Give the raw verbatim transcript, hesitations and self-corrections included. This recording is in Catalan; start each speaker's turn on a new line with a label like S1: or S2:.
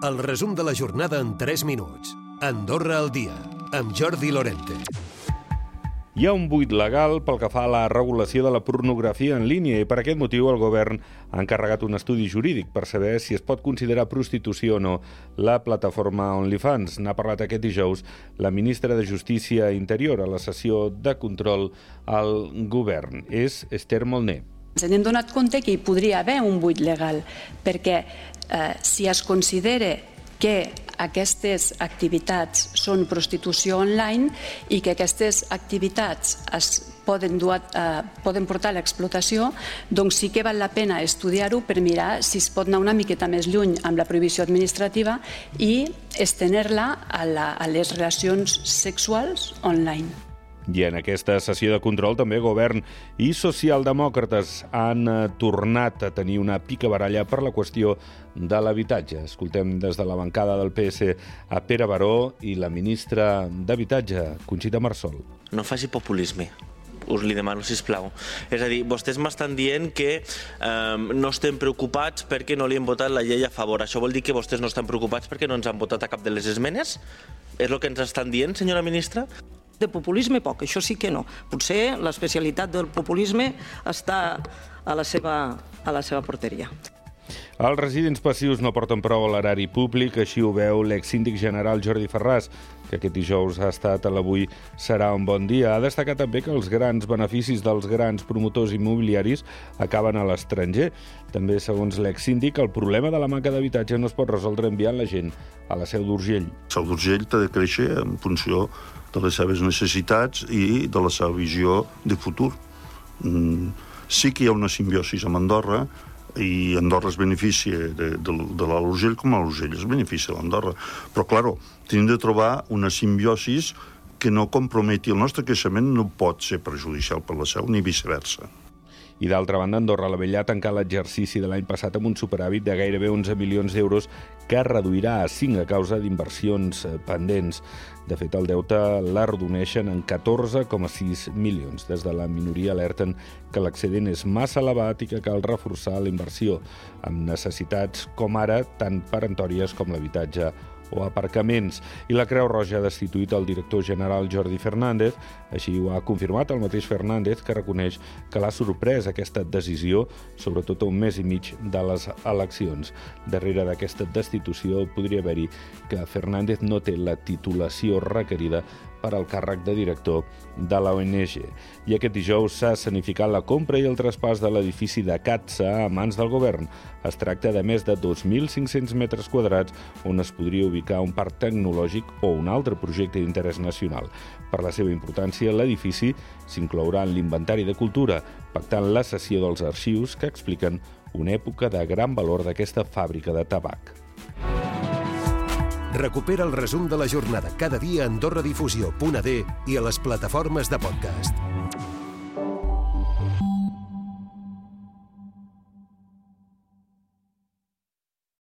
S1: El resum de la jornada en tres minuts. Andorra al dia, amb Jordi Lorente.
S2: Hi ha un buit legal pel que fa a la regulació de la pornografia en línia i per aquest motiu el govern ha encarregat un estudi jurídic per saber si es pot considerar prostitució o no la plataforma OnlyFans. N'ha parlat aquest dijous la ministra de Justícia i Interior a la sessió de control al govern. És Esther Molné.
S3: Ens hem donat compte que hi podria haver un buit legal, perquè eh, si es considera que aquestes activitats són prostitució online i que aquestes activitats es poden, dur a, eh, poden portar a l'explotació, doncs sí que val la pena estudiar-ho per mirar si es pot anar una miqueta més lluny amb la prohibició administrativa i estendre-la a, la, a les relacions sexuals online.
S2: I en aquesta sessió de control també govern i socialdemòcrates han tornat a tenir una picabaralla per la qüestió de l'habitatge. Escoltem des de la bancada del P S a Pere Baró i la ministra d'Habitatge, Conxita Marsol.
S4: No faci populisme. Us li demano, sisplau. És a dir, vostès m'estan dient que eh, no estem preocupats perquè no li hem votat la llei a favor. Això vol dir que vostès no estan preocupats perquè no ens han votat a cap de les esmenes? És el que ens estan dient, senyora ministra?
S5: De populisme poc, això sí que no. Potser l'especialitat del populisme està a la seva, a la seva porteria.
S2: Els residents passius no porten prou a l'erari públic, així ho veu l'exsíndic general Jordi Ferràs, que aquest dijous ha estat a l'Avui serà un bon dia. Ha destacat també que els grans beneficis dels grans promotors immobiliaris acaben a l'estranger. També, segons l'exsíndic, el problema de la manca d'habitatge no es pot resoldre enviant la gent a la Seu d'Urgell.
S6: La Seu d'Urgell té de créixer en funció de les seves necessitats i de la seva visió de futur. Sí que hi ha una simbiosi amb Andorra, i Andorra es beneficia de, de, de l'Alt Urgell com l'Alt Urgell es beneficia d'Andorra. Però, clar, tenim de trobar una simbiosi que no comprometi el nostre creixement, no pot ser perjudicial per la Seu, ni viceversa.
S2: I d'altra banda, Andorra la Vella ha tancat l'exercici de l'any passat amb un superàvit de gairebé onze milions d'euros que es reduirà a cinc a causa d'inversions pendents. De fet, el deute l'arrodoneixen en catorze coma sis milions. Des de la minoria alerten que l'excedent és massa elevat i que cal reforçar la inversió amb necessitats com ara tant peremptòries com l'habitatge o aparcaments. I la Creu Roja ha destituït el director general Jordi Fernández. Així ho ha confirmat el mateix Fernández, que reconeix que l'ha sorprès aquesta decisió, sobretot a un mes i mig de les eleccions. Darrere d'aquesta destitució podria haver-hi que Fernández no té la titulació requerida per al càrrec de director de la O N G. I aquest dijous s'ha escenificat la compra i el traspàs de l'edifici de Catsa a mans del govern. Es tracta de més de dos mil cinc-cents metres quadrats on es podria ubicar un parc tecnològic o un altre projecte d'interès nacional. Per la seva importància, l'edifici s'inclourà en l'inventari de cultura, pactant la cessió dels arxius que expliquen una època de gran valor d'aquesta fàbrica de tabac.
S1: Recupera el resum de la jornada cada dia a AndorraDifusió punt a d i a les plataformes de podcast.